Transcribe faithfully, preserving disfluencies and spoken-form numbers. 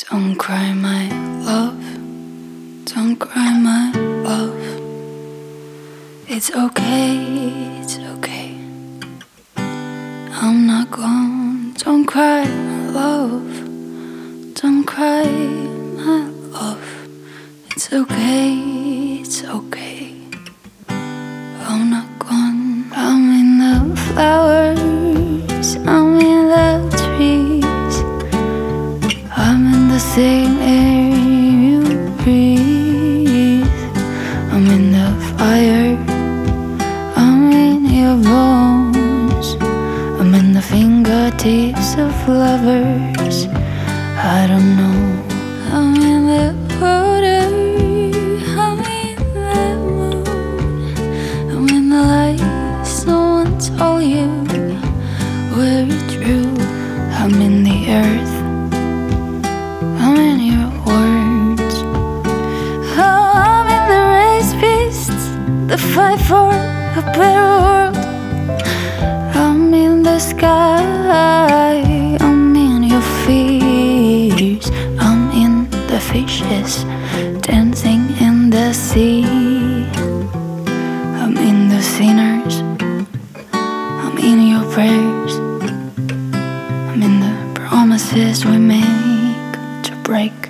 Don't cry, my love. Don't cry, my love. It's okay, it's okay. I'm not gone. Don't cry, my love. Don't cry, my love. It's okay, it's okay. I'm not gone. I'm in the flowers, I'm in the trees, I'm in the same air you breathe. I'm in the fire, I'm in your bones, I'm in the fingertips of lovers. I don't know. I'm in the water, I'm in the moon, I'm in the lights no one told you were true. I'm in the earth, I'm in your words. Oh, I'm in the race beasts, the fight for a better world. I'm in the sky, I'm in your fears, I'm in the fishes dancing in the sea. I'm in the sinners, I'm in your prayers, I'm in the promises we make to break.